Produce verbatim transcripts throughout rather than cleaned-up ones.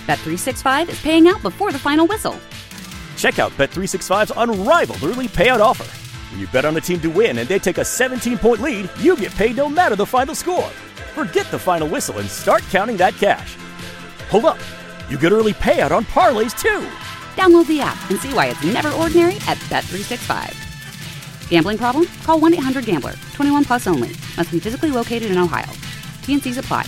Bet three sixty-five is paying out before the final whistle. Check out Bet three sixty-five's unrivaled early payout offer. When you bet on a team to win and they take a seventeen-point lead, you get paid no matter the final score. Forget the final whistle and start counting that cash. Hold up. You get early payout on parlays, too. Download the app and see why it's never ordinary at Bet three sixty-five. Gambling problem? Call one eight hundred gambler. twenty-one plus only. Must be physically located in Ohio. T and C's apply.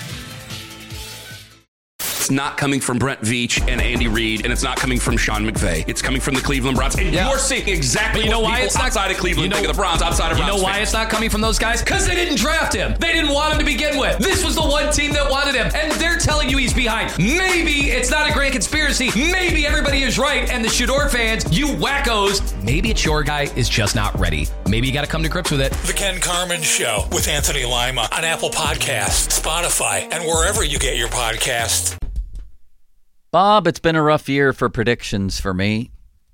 It's not coming from Brent Veach and Andy Reid, and it's not coming from Sean McVay. It's coming from the Cleveland Browns. And yeah. you're seeing exactly you know what why people it's not, outside of Cleveland you know, think of the Browns, outside of You Browns know why fans. it's not coming from those guys? Because they didn't draft him. They didn't want him to begin with. This was the one team that wanted him, and they're telling you he's behind. Maybe it's not a grand conspiracy. Maybe everybody is right, and the Shador fans, you wackos, maybe it's your guy is just not ready. Maybe you got to come to grips with it. The Ken Carman Show with Anthony Lima on Apple Podcasts, Spotify, and wherever you get your podcasts. Bob, it's been a rough year for predictions for me.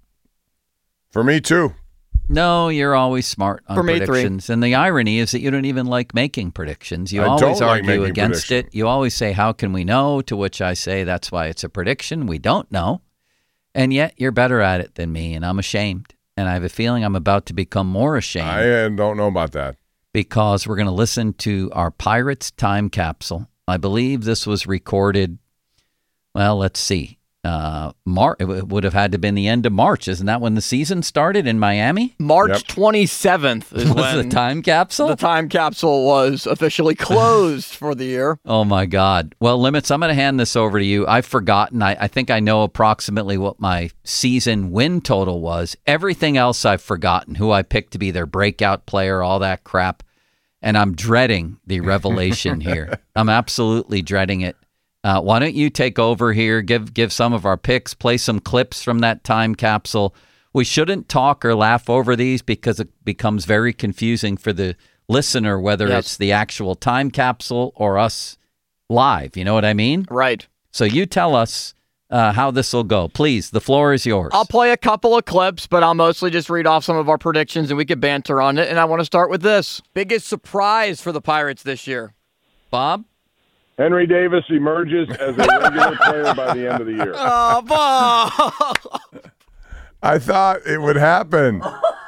For me, too. No, you're always smart on for me, predictions. Three. And the irony is that you don't even like making predictions. You I always don't like argue making against prediction. it. You always say, how can we know? To which I say, that's why it's a prediction. We don't know. And yet you're better at it than me, and I'm ashamed. And I have a feeling I'm about to become more ashamed. I don't know about that. Because we're going to listen to our Pirates time capsule. I believe this was recorded, well, let's see. Uh, Mar- it would have had to have been the end of March. Isn't that when the season started in Miami? March Yep. twenty-seventh is Was when the time capsule? the time capsule was officially closed for the year. Oh, my God. Well, Limits, I'm going to hand this over to you. I've forgotten. I, I think I know approximately what my season win total was. Everything else I've forgotten, who I picked to be their breakout player, all that crap. And I'm dreading the revelation here. I'm absolutely dreading it. Uh, why don't you take over here, give give some of our picks, play some clips from that time capsule. We shouldn't talk or laugh over these because it becomes very confusing for the listener, whether Yes. it's the actual time capsule or us live. You know what I mean? Right. So you tell us uh, how this will go. Please, the floor is yours. I'll play a couple of clips, but I'll mostly just read off some of our predictions and we could banter on it. And I want to start with this. Biggest surprise for the Pirates this year. Bob? Henry Davis emerges as a regular player by the end of the year. Oh, Bob! I thought it would happen.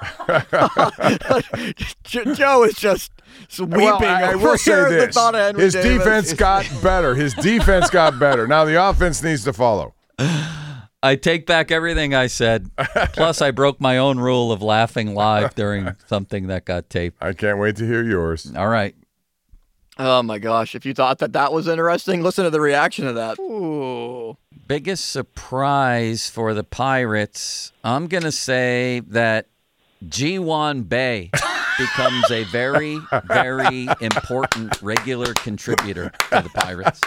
Joe is just weeping Well, I, I over will say here at the this. thought of Henry His Davis. defense got better. His defense got better. Now the offense needs to follow. I take back everything I said. Plus, I broke my own rule of laughing live during something that got taped. I can't wait to hear yours. All right. Oh, my gosh. If you thought that that was interesting, listen to the reaction to that. Ooh. Biggest surprise for the Pirates, I'm going to say that Ji-Wan Bae becomes a very, very important regular contributor to the Pirates.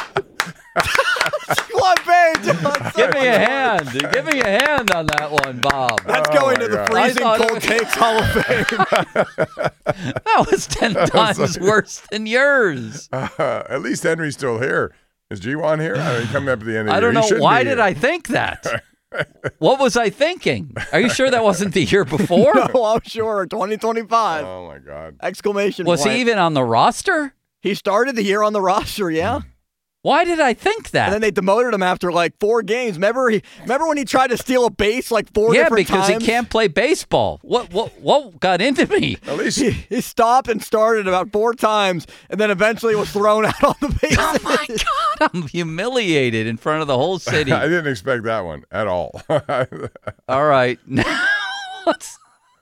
Give me a hand. Give me a hand on that one, Bob. That's Oh, going my to the God. Freezing I thought Cold it- Takes Hall of Fame. That was ten times worse than yours. Uh, at least Henry's still here. Is G-Wan here? I mean, coming up at the end of the I year. don't He know. shouldn't Why be did here. I think that? What was I thinking? Are you sure that wasn't the year before? No, I'm sure. twenty twenty-five. Oh, my God. Exclamation Was point. he even on the roster? He started the year on the roster, yeah. Why did I think that? And then they demoted him after like four games. Remember he remember when he tried to steal a base like four yeah, different because times? he can't play baseball. What what what got into me? At least He, he stopped and started about four times and then eventually was thrown out on the base. Oh my God! I'm humiliated in front of the whole city. I didn't expect that one at all. All right, now let's-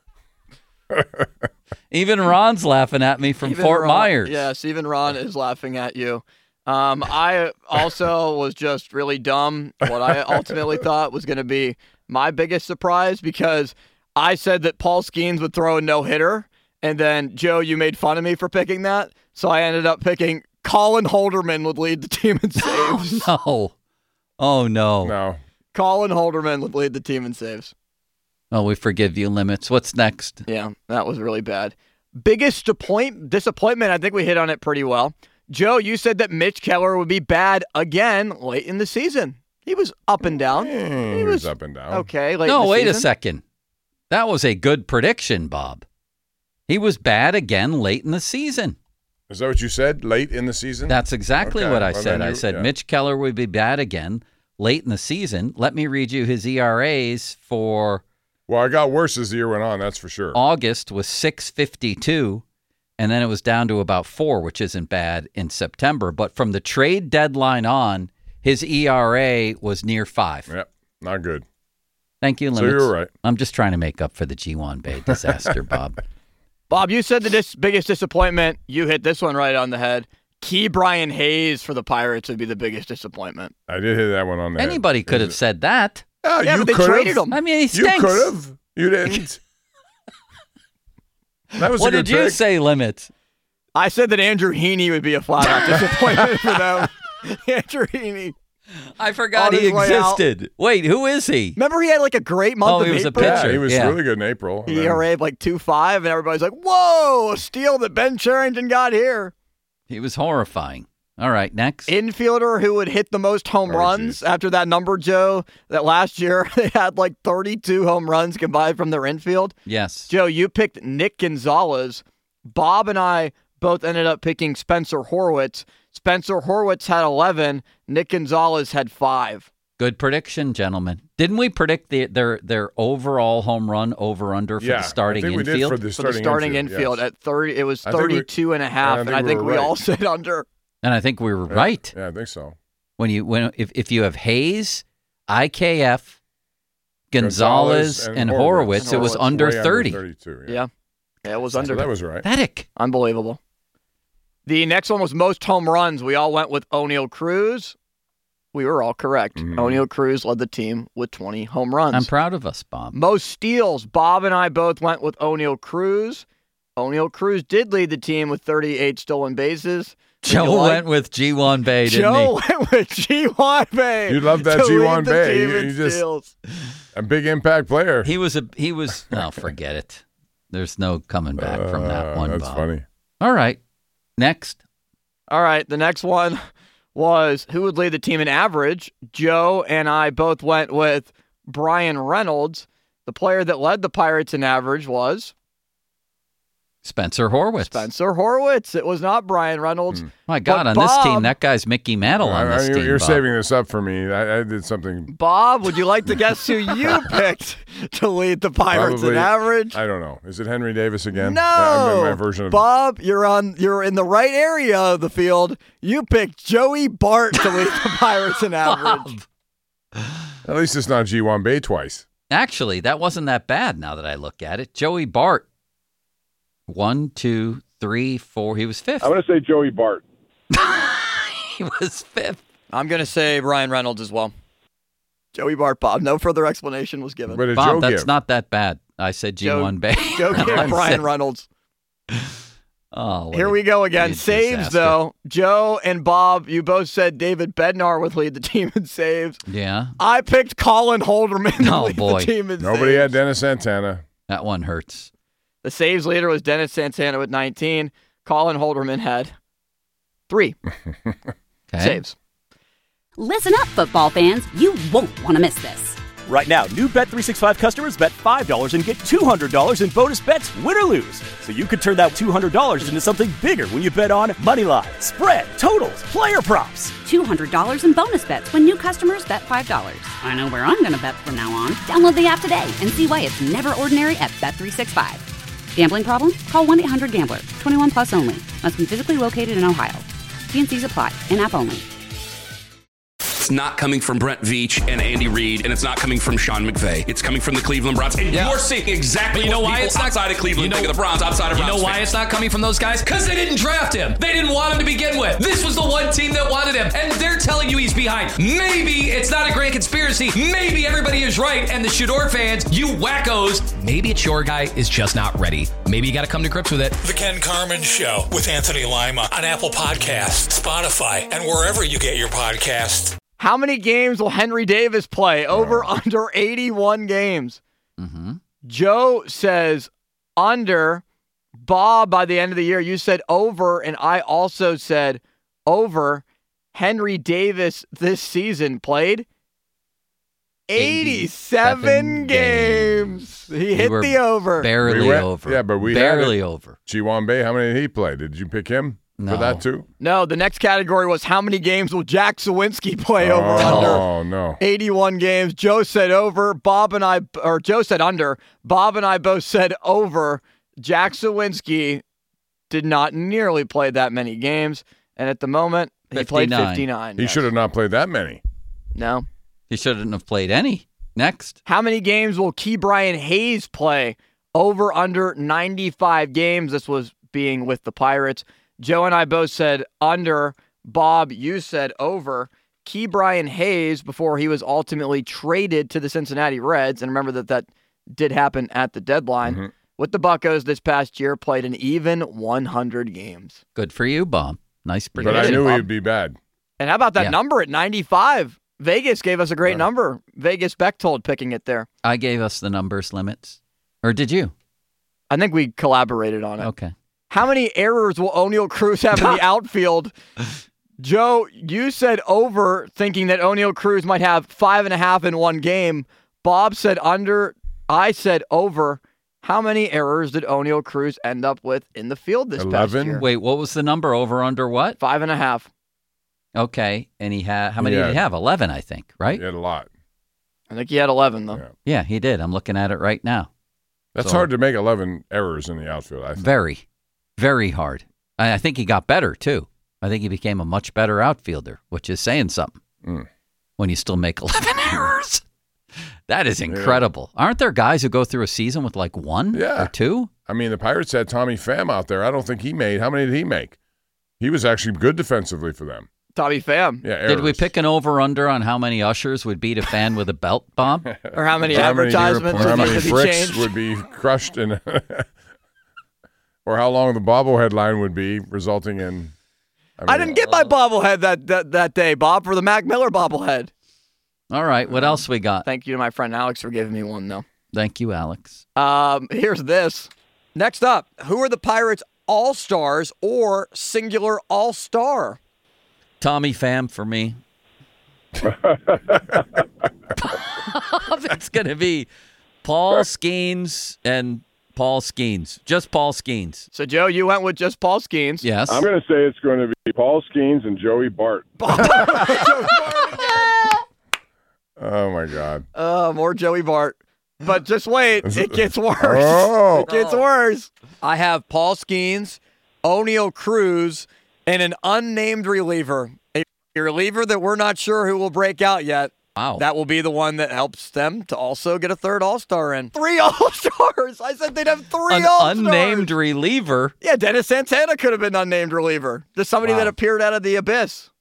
even Ron's laughing at me from Even Fort Ron- Myers. Yes, even Ron is laughing at you. Um, I also was just really dumb. What I ultimately thought was going to be my biggest surprise because I said that Paul Skeens would throw a no-hitter, and then, Joe, you made fun of me for picking that, so I ended up picking Colin Holderman would lead the team in saves. No. Oh no. No. Colin Holderman would lead the team in saves. Oh, we forgive you, Limits. What's next? Yeah, that was really bad. Biggest disappoint- disappointment, I think we hit on it pretty well. Joe, you said that Mitch Keller would be bad again late in the season. He was up and down. Mm, he was up and down. Okay. Late No, in the wait a season. second. That was a good prediction, Bob. He was bad again late in the season. Is that what you said? Late in the season? That's exactly Okay. what I Well, said. then I you- said yeah. Mitch Keller would be bad again late in the season. Let me read you his E R As for Well, it got worse as the year went on, that's for sure. August was six fifty-two, and then it was down to about four, which isn't bad in September. But from the trade deadline on, his E R A was near five. Yep, not good. Thank you, So Limits. you were right. I'm just trying to make up for the G one Bay disaster, Bob. Bob, you said the dis- biggest disappointment. You hit this one right on the head. Key Brian Hayes for the Pirates would be the biggest disappointment. I did hit that one on the head. Anybody could have said that. Yeah, Yeah, you but they could've. traded him. I mean, he You stinks. could have. You didn't. That was What a good did you pick. say, Limits? I said that Andrew Heaney would be a flat-out disappointment for them. Andrew Heaney. I forgot On he his way out. existed. Wait, who is he? Remember he had like a great month Oh, of he was a April? pitcher. Yeah, he was Yeah. really good in April. and E then- R A of like two five, and everybody's like, whoa, a steal that Ben Cherington got here. He was horrifying. All right, next. Infielder who would hit the most home Oh, runs geez. after that number, Joe, that last year they had like thirty-two home runs combined from their infield. yes. Joe, you picked Nick Gonzalez. Bob and I both ended up picking Spencer Horwitz. Spencer Horwitz had eleven. Nick Gonzalez had five. Good prediction, gentlemen. Didn't we predict the, their their overall home run over under for Yeah, the starting I think we did infield? for the For starting, the starting infield, infield, yes. at thirty, it was I think we- thirty-two and a half, and and I I think think we we were all right. said under. and I think we were Yeah. right. Yeah, I think so. When you when if, if you have Hayes, I K F, Gonzalez, and, Horowitz, it was Horowitz. under Way thirty. thirty-two, yeah. Yeah. Yeah, it was So under. that was right. Pathetic. Unbelievable. The next one was most home runs. We all went with O'Neal Cruz. We were all correct. Mhm. O'Neal Cruz led the team with twenty home runs. I'm proud of us, Bob. Most steals. Bob and I both went with O'Neal Cruz. O'Neal Cruz did lead the team with thirty-eight stolen bases. Did Joe you like- went with G one Bay, didn't Joe he? went with G one Bay. You love that to G lead one the Bay. team You- in you just- steals. A big impact player. He was a he was. No, forget it. There's no coming back from that Uh, one. That's Bob. funny. All right, next. All right, the next one was who would lead the team in average. Joe and I both went with Brian Reynolds. The player that led the Pirates in average was Spencer Horwitz. Spencer Horwitz. It was not Brian Reynolds. My God, But on this team, Bob- that guy's Mickey Mantle on I- I- this you're team. you're Bob. saving this up for me. I, I did something. Bob, would you like to guess who you picked to lead the Pirates Probably- in average? I don't know. Is it Henry Davis again? No, That- I'm in my version of Bob, you're on. You're in the right area of the field. You picked Joey Bart to lead the Pirates in average. At least it's not G one Bay twice. Actually, that wasn't that bad now that I look at it. Joey Bart. One, two, three, four. He was fifth. I'm going to say Joey Bart. He was fifth. I'm gonna say Brian Reynolds as well. Joey Bart, Bob. No further explanation was given. What did Bob, Joe that's give? not that bad. I said G one Joe- Bay. Joe gave I'm Brian saying- Reynolds. Oh, what Here a- we go again. a Saves, disaster. though. Joe and Bob, you both said David Bednar would lead the team in saves. Yeah, I picked Colin Holderman to Oh, lead boy. the team in Nobody had saves. Dennis Santana. that one hurts. The saves leader was Dennis Santana with nineteen. Colin Holderman had three Okay. saves. Listen up, football fans. You won't want to miss this. Right now, new Bet three sixty-five customers bet five dollars and get two hundred dollars in bonus bets, win or lose. So you could turn that two hundred dollars into something bigger when you bet on money line, spread, totals, player props. two hundred dollars in bonus bets when new customers bet five dollars. I know where I'm going to bet from now on. Download the app today and see why it's never ordinary at Bet three sixty-five. Gambling problem? Call one eight hundred gambler. twenty-one plus only. Must be physically located in Ohio. T N Cs apply. In-app only. It's not coming from Brent Veach and Andy Reid, and it's not coming from Sean McVay. It's coming from the Cleveland Browns. And Yeah. you're seeing exactly But you know what why people it's not- outside of Cleveland you know- think of the Browns, outside of You Browns know why fans. it's not coming from those guys? Because they didn't draft him. They didn't want him to begin with. This was the one team that wanted him, and they're telling you he's behind. Maybe it's not a grand conspiracy. Maybe everybody is right, and the Shador fans, you wackos, maybe it's your guy is just not ready. Maybe you got to come to grips with it. The Ken Carmen Show with Anthony Lima on Apple Podcasts, Spotify, and wherever you get your podcasts. How many games will Henry Davis play? Over under eighty-one games. Mm-hmm. Joe says under. Bob, by the end of the year, you said over, and I also said over. Henry Davis this season played eighty-seven eighty-seven games. He We hit were the over. Barely We went- over. yeah, but we had barely it. over. G one Bay, how many did he play? Did you pick him? No. For that too? No, the next category was how many games will Jack Sawinski play over Oh, under? Oh, no. eighty-one games. Joe said over. Bob and I, or Joe said under. Bob and I both said over. Jack Sawinski did not nearly play that many games. And at the moment, he played fifty-nine. He yes. should have not played that many. No. He shouldn't have played any. Next. How many games will Key Brian Hayes play? Over under ninety-five games. This was being with the Pirates. Joe and I both said under. Bob, you said over. Key Brian Hayes, before he was ultimately traded to the Cincinnati Reds, and remember that that did happen at the deadline, Mm-hmm. with the Buccos this past year, played an even one hundred games. Good for you, Bob. Nice But prediction. I knew Bob. he'd be bad. And how about that Yeah. number at ninety-five? Vegas gave us a great Right. number. Vegas Bechtold picking it there. I gave us the numbers limits. Or did you? I think we collaborated on it. Okay. How many errors will O'Neal Cruz have in the outfield? Joe, you said over, thinking that O'Neal Cruz might have five and a half in one game. Bob said under. I said over. How many errors did O'Neal Cruz end up with in the field this past eleven? year? Wait, what was the number? Over under what? Five and a half. Okay. And he had, how many Yeah. did he have? eleven, I think, right? He had a lot. I think he had eleven, though. Yeah. Yeah, he did. I'm looking at it right now. That's So- hard to make eleven errors in the outfield, I think. Very, very hard. I I think he got better, too. I think he became a much better outfielder, which is saying something Mm. when you still make eleven errors. That is incredible. Aren't there guys who go through a season with like one Yeah. or two? I mean, the Pirates had Tommy Pham out there. I don't think he made. How many did he make? He was actually good defensively for them. Tommy Pham. Yeah, Did we errors. pick an over-under on how many ushers would beat a fan with a belt, Bob? Or how many How many advertisements or how would many need to be bricks changed? would be crushed in, or how long the bobblehead line would be, resulting in. I, I mean, didn't get my bobblehead that, that, that day, Bob, for the Mac Miller bobblehead. All right, what else we got? Thank you to my friend Alex for giving me one, though. Thank you, Alex. Um, here's this. Next up, who are the Pirates' all-stars or singular all-star? Tommy Pham for me. It's going to be Paul Skeens and Paul Skeens. Just Paul Skeens. So, Joe, you went with just Paul Skeens. Yes. I'm going to say it's going to be Paul Skeens and Joey Bart. Oh my God! Uh, more Joey Bart. But just wait, it gets worse. Oh. It gets worse. I have Paul Skeens, O'Neal Cruz, and an unnamed reliever. A reliever that we're not sure who will break out yet. Wow. That will be the one that helps them to also get a third All-Star in. Three All-Stars. I said they'd have three An All-Stars. unnamed reliever. Yeah, Dennis Santana could have been an unnamed reliever. Just somebody Wow. that appeared out of the abyss.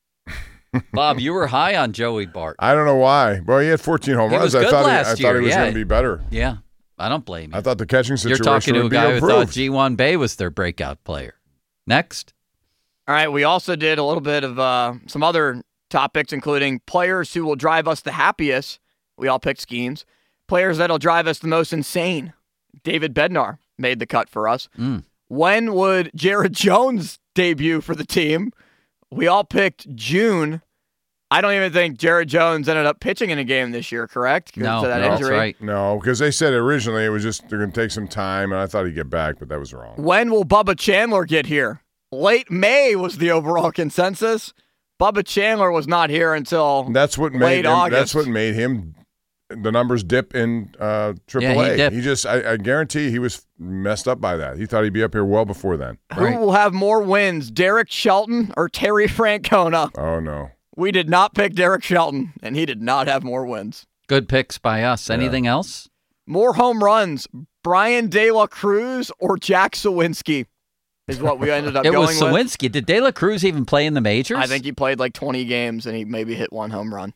Bob, you were high on Joey Bart. I don't know why. Well, he had fourteen home He runs. was I good thought last he, I thought year, he was yeah. going to be better. Yeah, I don't blame you. I thought the catching You're situation talking to a would be guy who thought improved. G one Bay was their breakout player. Next. All right, we also did a little bit of uh, some other topics, including players who will drive us the happiest. We all picked Skeens. Players that'll drive us the most insane. David Bednar made the cut for us. Mm. When would Jared Jones debut for the team? We all picked June. I don't even think Jared Jones ended up pitching in a game this year, correct? No, to that no, that's injury. right. No, because they said originally it was just they're going to take some time, and I thought he'd get back, but that was wrong. When will Bubba Chandler get here? Late May was the overall consensus. Bubba Chandler was not here until That's what late made him, August. that's what made him the numbers dip in uh, triple A. Yeah, he dipped. he just I, I guarantee he was messed up by that. He thought he'd be up here well before then. Who Right. will have more wins, Derek Shelton or Terry Francona? Oh no. We did not pick Derek Shelton, and he did not have more wins. Good picks by us. Anything else? More home runs, Brian De La Cruz or Jack Sawinski is what we ended up It going was with. Sawinski. Did De La Cruz even play in the majors? I think he played like twenty games, and he maybe hit one home run.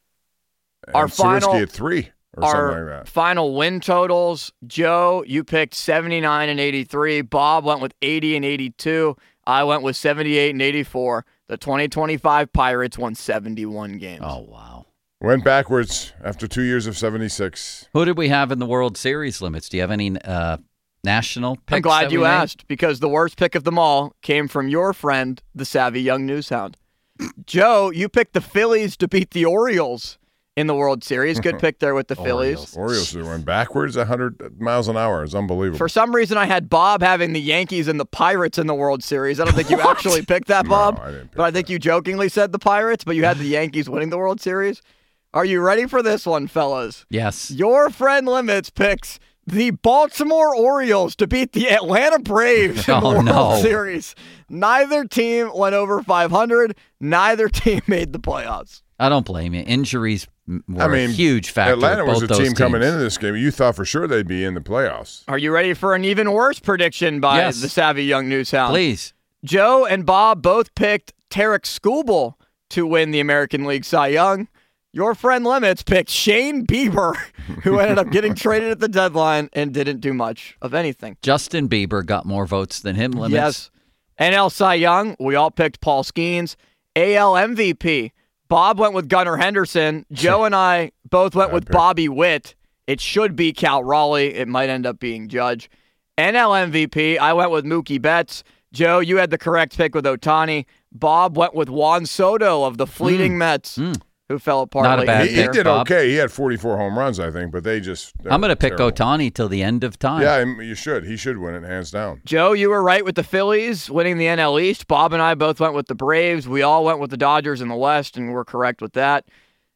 And Our Sawinski final- at three or Our something like that. final win totals, Joe, you picked seventy-nine and eighty-three. Bob went with eighty and eighty-two. I went with seventy-eight and eighty-four. The twenty twenty-five Pirates won seventy-one games. Oh, wow. Went backwards after two years of seventy-six. Who did we have in the World Series limits? Do you have any uh, national picks? I'm glad that you we made? asked, because the worst pick of them all came from your friend, the savvy young newshound. Joe, you picked the Phillies to beat the Orioles in the World Series. Good pick there with the Phillies. Orioles are going backwards one hundred miles an hour. It's unbelievable. For some reason, I had Bob having the Yankees and the Pirates in the World Series. I don't think you actually picked that, Bob. No, I didn't pick but I think that. you jokingly said the Pirates, but you had the Yankees winning the World Series. Are you ready for this one, fellas? Yes. Your friend Limits picks the Baltimore Orioles to beat the Atlanta Braves in Oh, the World no. Series. Neither team went over five hundred. Neither team made the playoffs. I don't blame you. Injuries m- were I mean, a huge factor. Atlanta with was both a those team coming teams. into this game. You thought for sure they'd be in the playoffs. Are you ready for an even worse prediction by Yes. the savvy young news hound? Please. Joe and Bob both picked Tarek Skubal to win the American League Cy Young. Your friend Limits picked Shane Bieber, who ended up getting traded at the deadline and didn't do much of anything. Justin Bieber got more votes than him, Limits. Yes. N L Cy Young, we all picked Paul Skeens. A L M V P, Bob went with Gunnar Henderson. Joe and I both went Bad with pick. Bobby Witt. It should be Cal Raleigh. It might end up being Judge. N L M V P, I went with Mookie Betts. Joe, you had the correct pick with Ohtani. Bob went with Juan Soto of the Fleeting Mets, who fell apart Not a late bad in He, the he year. did Bob. okay. He had forty-four home runs, I think, but they just. I'm going to pick terrible. Ohtani till the end of time. Yeah, you should. He should win it, hands down. Joe, you were right with the Phillies winning the N L East. Bob and I both went with the Braves. We all went with the Dodgers in the West, and we're correct with that.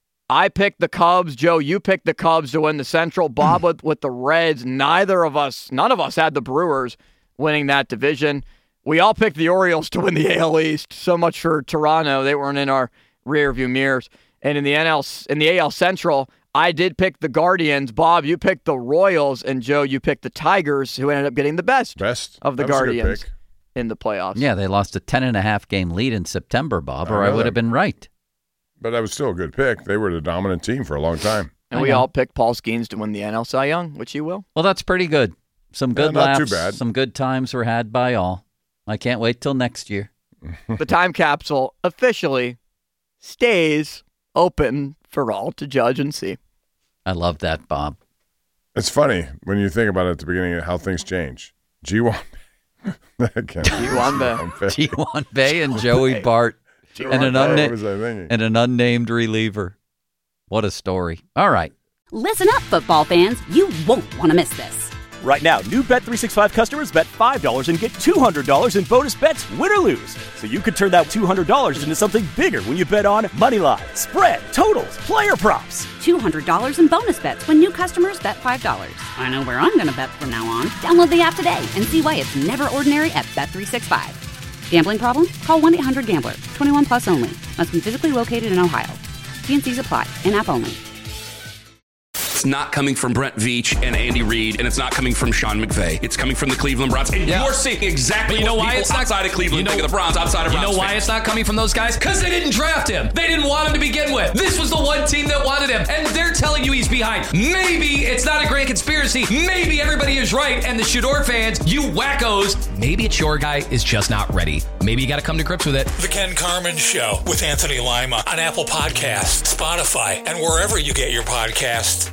I picked the Cubs. Joe, you picked the Cubs to win the Central. Bob with, with the Reds. Neither of us, none of us had the Brewers winning that division. We all picked the Orioles to win the A L East. So much for Toronto. They weren't in our rearview mirrors. And in the N L, in the A L Central, I did pick the Guardians. Bob, you picked the Royals, and Joe, you picked the Tigers, who ended up getting the best, Best of the that was a good Guardians pick. in the playoffs. Yeah, they lost a ten and a half game lead in September, Bob, I or I know would that. have been right. But that was still a good pick. They were the dominant team for a long time. And I we know. all picked Paul Skeens to win the N L Cy Young, which you will. Well, that's pretty good. Some good Yeah, not too laughs, bad. some good times were had by all. I can't wait till next year. The time capsule officially stays open for all to judge and see. I love that, Bob. It's funny when you think about it at the beginning of how things change. G one. G one Bay. T one Bay and Joey Bart and an, What unna- was I thinking? and an unnamed reliever. What a story. All right. Listen up, football fans. You won't want to miss this. Right now, new Bet three sixty-five customers bet five dollars and get two hundred dollars in bonus bets, win or lose. So you could turn that two hundred dollars into something bigger when you bet on moneyline, spread, totals, player props. two hundred dollars in bonus bets when new customers bet five dollars. I know where I'm going to bet from now on. Download the app today and see why it's never ordinary at Bet three sixty-five. Gambling problem? Call one eight hundred gambler. twenty-one plus only. Must be physically located in Ohio. T and C's apply. In-app only. It's not coming from Brent Veach and Andy Reid, and it's not coming from Sean McVay. It's coming from the Cleveland Browns. And Yeah. you're seeing exactly But you know what why people it's not outside of Cleveland you know, think of the Browns, outside of You Browns know why fans. it's not coming from those guys? Because they didn't draft him. They didn't want him to begin with. This was the one team that wanted him, and they're telling you he's behind. Maybe it's not a grand conspiracy. Maybe everybody is right, and the Shador fans, you wackos, maybe it's your guy is just not ready. Maybe you got to come to grips with it. The Ken Carmen Show with Anthony Lima on Apple Podcasts, Spotify, and wherever you get your podcasts.